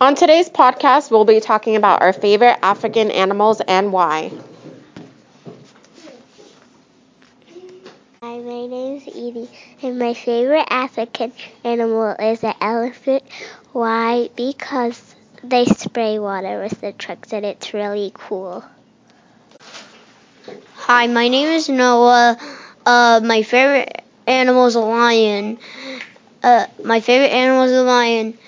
On today's podcast, we'll be talking about our favorite African animals and why. Hi, my name is Edie, and my favorite African animal is an elephant. Why? Because they spray water with their trunks, and it's really cool. Hi, my name is Noah. My favorite animal is a lion. My favorite animal is a lion.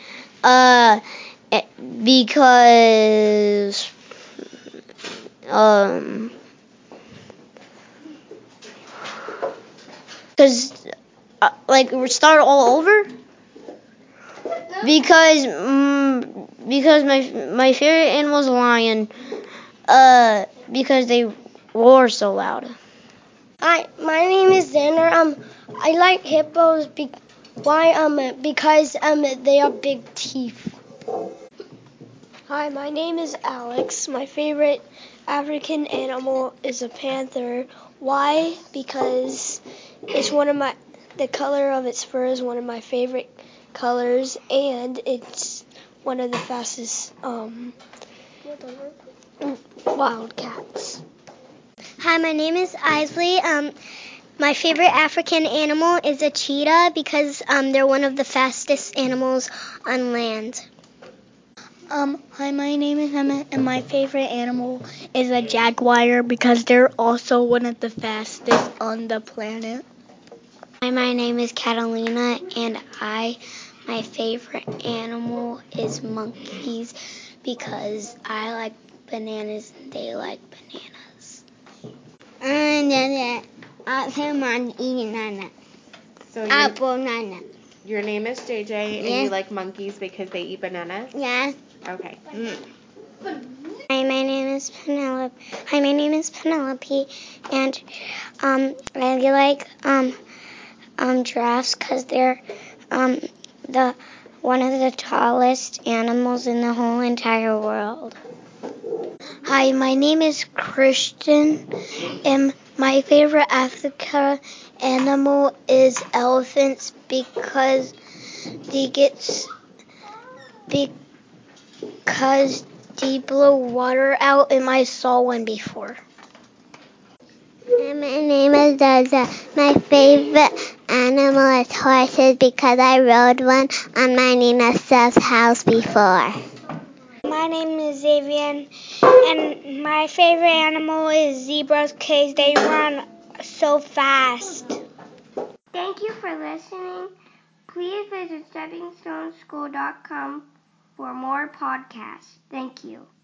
Because we start all over. Because my favorite animal is a lion. Because they roar so loud. Hi, my name is Xander. I like hippos. Why? Because they have big teeth. Hi, my name is Alex. My favorite African animal is a panther. Why? Because the color of its fur is one of my favorite colors, and it's one of the fastest wildcats. Hi, my name is Isley. My favorite African animal is a cheetah because they're one of the fastest animals on land. Hi, my name is Emma, and my favorite animal is a jaguar because they're also one of the fastest on the planet. Hi, my name is Catalina, and my favorite animal is monkeys because I like bananas and they like bananas. Your name is JJ, and you like monkeys because they eat bananas? Yeah. Okay. Hi, my name is Penelope, and I like giraffes because they're one of the tallest animals in the whole entire world. Hi, my name is Christian, and my favorite Africa animal is elephants because they blow water out, and I saw one before. My name is Daza. My favorite animal is horses because I rode one on my Nina's house before. My name is Xavier, and my favorite animal is zebras because they run so fast. Thank you for listening. Please visit steppingstoneschool.com for more podcasts. Thank you.